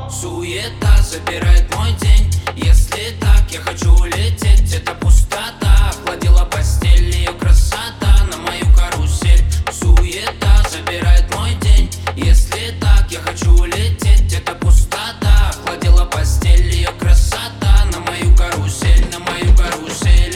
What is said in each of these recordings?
Суета забирает мой день. Если так, я хочу улететь. Это пустота охладила постель, ее красота на мою карусель. Суета забирает мой день. Если так, я хочу улететь. Это пустота охладила постель, ее красота на мою карусель, на мою карусель.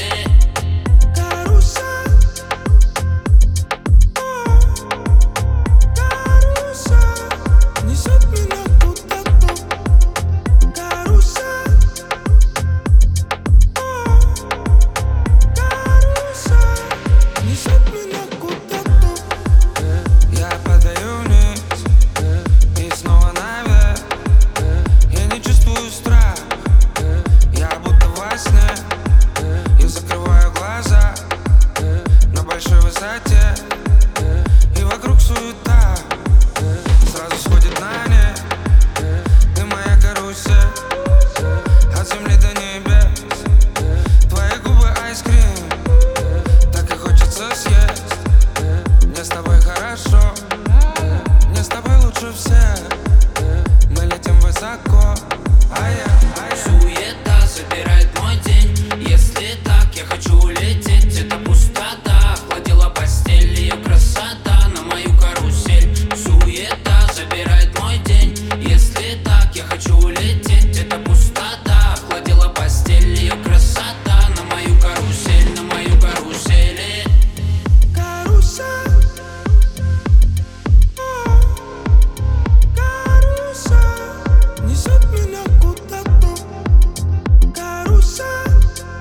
И вокруг суета, сразу сходит на нет. Ты моя карусель, от земли до небес. Твои губы айскрим, так и хочется съесть. Мне с тобой хорошо, мне с тобой лучше всех. Мы летим высоко, Суета забирает мой день. Если так, я хочу улететь. Это пустота охладила постель, ее красота на мою карусель. Суета забирает мой день. Если так, я хочу улететь. Это пустота охладила постель, ее красота на мою карусель, на мою карусель. несет меня куда-то. Карусель,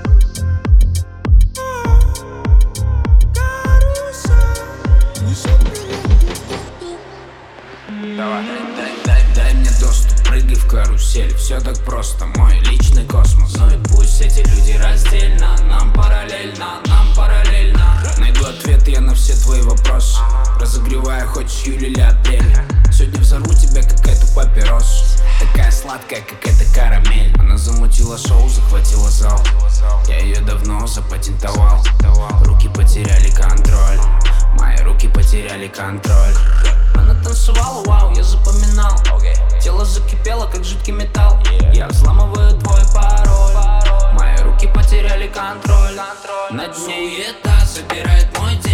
несет меня куда-то. Давай, дай мне доступ, прыгай в карусель. Все так просто, мой личный космос. Ну и пусть эти люди раздельно, нам параллельно, нам параллельно. Найду ответы я на все твои вопросы, разогревая хоть с июля или апреля. Сегодня взорву тебя, как эту папирос. Такая сладкая, как эта карамель. Она замутила шоу, захватила зал. Я ее давно запатентовал. Руки потеряли контроль, мои руки потеряли контроль. Она танцевала, вау, я запоминал. Тело закипело, как жидкий металл. Я взламываю твой пароль, мои руки потеряли контроль. На дне Суета забирает мой день.